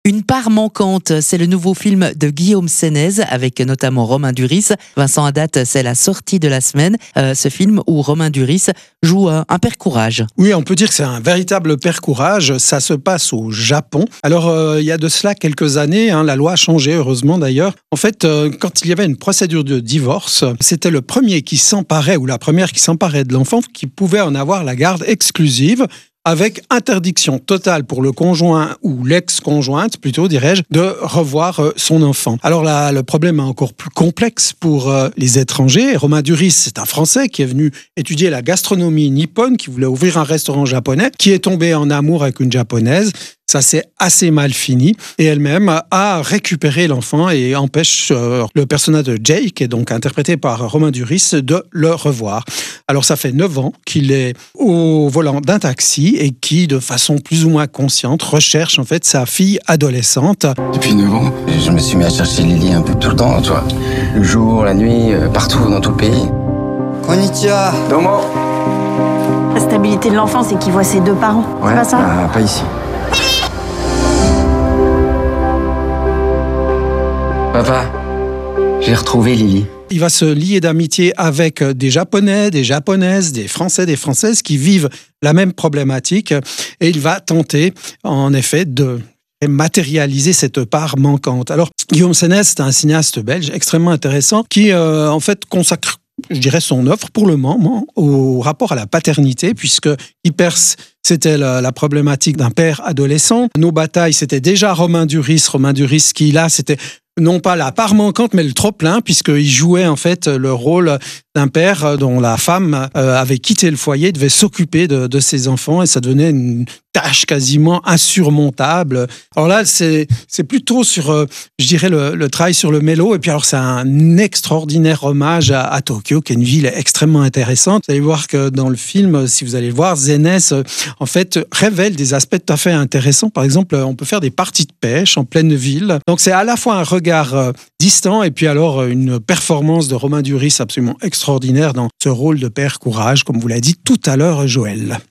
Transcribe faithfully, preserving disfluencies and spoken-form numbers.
Une part manquante, c'est le nouveau film de Guillaume Sénez avec notamment Romain Duris. Vincent Haddad, c'est la sortie de la semaine. Euh, ce film où Romain Duris joue un, un père courage. Oui, on peut dire que c'est un véritable père courage. Ça se passe au Japon. Alors, euh, il y a de cela quelques années, hein, la loi a changé, heureusement d'ailleurs. En fait, euh, quand il y avait une procédure de divorce, c'était le premier qui s'emparait ou la première qui s'emparait de l'enfant qui pouvait en avoir la garde exclusive, avec interdiction totale pour le conjoint ou l'ex-conjointe, plutôt dirais-je, de revoir euh, son enfant. Alors là, le problème est encore plus complexe pour euh, les étrangers. Romain Duris, c'est un Français qui est venu étudier la gastronomie nippone, qui voulait ouvrir un restaurant japonais, qui est tombé en amour avec une japonaise. Ça s'est assez mal fini et elle-même a récupéré l'enfant et empêche euh, le personnage de Jay, qui est donc interprété par Romain Duris, de le revoir. Alors ça fait neuf ans qu'il est au volant d'un taxi et qui, de façon plus ou moins consciente, recherche en fait sa fille adolescente. Depuis neuf ans, je me suis mis à chercher Lily un peu tout le temps, tu vois. Le jour, la nuit, partout dans tout le pays. Konnichiwa. Domo. La stabilité de l'enfant, c'est qu'il voit ses deux parents. Ouais, c'est pas ça bah, pas ici. Papa, j'ai retrouvé Lily. Il va se lier d'amitié avec des Japonais, des Japonaises, des Français, des Françaises qui vivent la même problématique et il va tenter, en effet, de matérialiser cette part manquante. Alors, Guillaume Sénez, c'est un cinéaste belge extrêmement intéressant qui, euh, en fait, consacre, je dirais, son œuvre pour le moment au rapport à la paternité, puisque il perce. C'était la, la problématique d'un père adolescent. Nos batailles, c'était déjà Romain Duris. Romain Duris qui, là, c'était non pas la part manquante, mais le trop-plein, puisqu'il jouait en fait le rôle d'un père dont la femme avait quitté le foyer, devait s'occuper de, de ses enfants, et ça devenait une tâche quasiment insurmontable. Alors là, c'est, c'est plutôt sur, je dirais, le, le travail sur le mélo, et puis alors c'est un extraordinaire hommage à, à Tokyo, qui est une ville extrêmement intéressante. Vous allez voir que dans le film, si vous allez le voir, Sénez en fait, révèle des aspects tout à fait intéressants. Par exemple, on peut faire des parties de pêche en pleine ville. Donc, c'est à la fois un regard euh, distant et puis alors une performance de Romain Duris absolument extraordinaire dans ce rôle de père courage, comme vous l'a dit tout à l'heure, Joël.